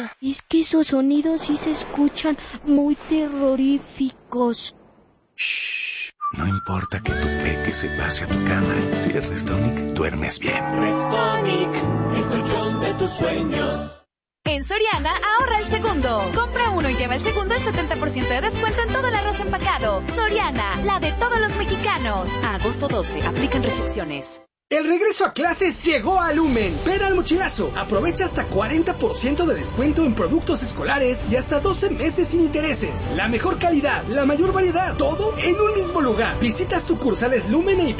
Es que esos sonidos sí se escuchan muy terroríficos. Shh. No importa que tu peque se pase a tu cama. Si es Restonic, duermes bien. Restonic, el colchón de tus sueños. En Soriana, ahorra el segundo. Compra uno y lleva el segundo al 70% de descuento en todo el arroz empacado. Soriana, la de todos los mexicanos. A agosto 12, aplican restricciones. El regreso a clases llegó a Lumen. Ven al mochilazo. Aprovecha hasta 40% de descuento en productos escolares y hasta 12 meses sin intereses. La mejor calidad, la mayor variedad, todo en un mismo lugar. Visita sucursales Lumen e